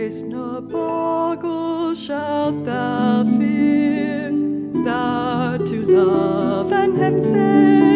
grace nor bogle shalt thou fear, thou to love and heaven send.